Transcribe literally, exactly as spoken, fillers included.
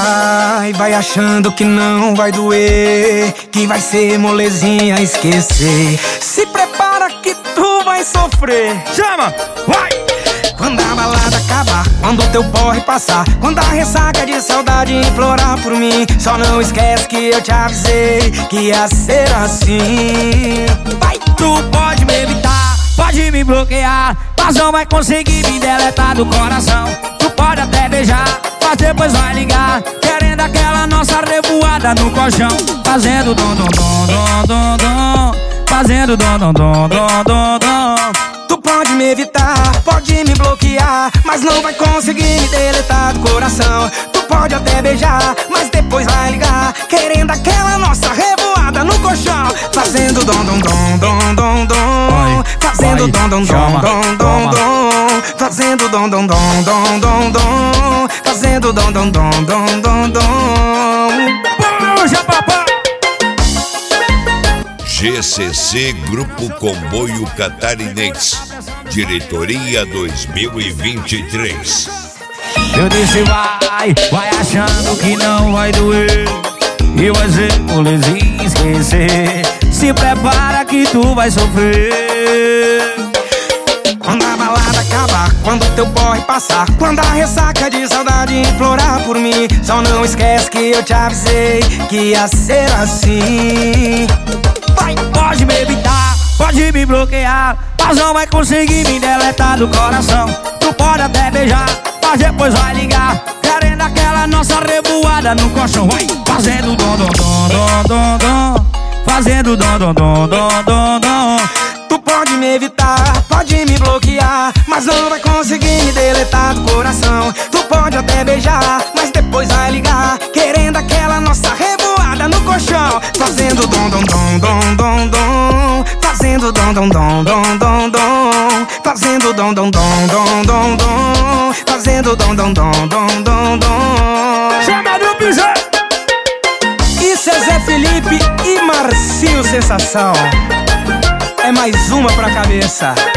vai, vai achando que não vai doer, que vai ser molezinha esquecer. Se prepara que tu vai sofrer. Chama, vai! Quando a balada acabar, quando o teu porre passar, quando a ressaca de saudade implorar por mim, só não esquece que eu te avisei que ia ser assim. Vai! Tu pode me evitar, pode me bloquear, mas não vai conseguir me deletar do coração. Tu pode até beijar, mas depois vai ligar, querendo aquela nossa revoada no colchão. Fazendo dom dom dom dom dom dom, fazendo dom dom dom dom dom dom. Tu pode me evitar, pode me bloquear, mas não vai conseguir me deletar do coração. Tu pode até beijar, mas depois vai ligar, querendo aquela nossa revoada no colchão. Fazendo dom dom dom dom dom dom, fazendo dom dom dom dom dom dom, fazendo dom dom dom dom dom dom, fazendo dom dom dom dom dom dom. Puxa, papai! G C C Grupo Comboio Catarinense, Diretoria dois mil e vinte e três. Eu disse vai, vai achando que não vai doer, e vai ser molezinha esquecer. Se prepara que tu vai sofrer. Quando a balada acabar, quando o teu porre passar, quando a ressaca de saudade implorar por mim, só não esquece que eu te avisei que ia ser assim. Vai! Pode me evitar, pode me bloquear, mas não vai conseguir me deletar do coração. Tu pode até beijar, mas depois vai ligar, querendo aquela nossa revoada no colchão. Vai! Fazendo dom dom dom dom dom dom, fazendo dom dom dom dom dom dom. Tu pode me evitar, pode me bloquear, mas não vai conseguir me deletar do coração. Tu pode até beijar, mas depois vai ligar, querendo aquela nossa revoada no colchão. Fazendo dom dom dom dom dom dom, fazendo dom dom dom dom dom dom, fazendo dom dom dom dom dom dom, fazendo dom dom dom dom dom dom. Chama do piso! Isso é Zé Felipe e Marcinho Sensação. É mais uma pra cabeça.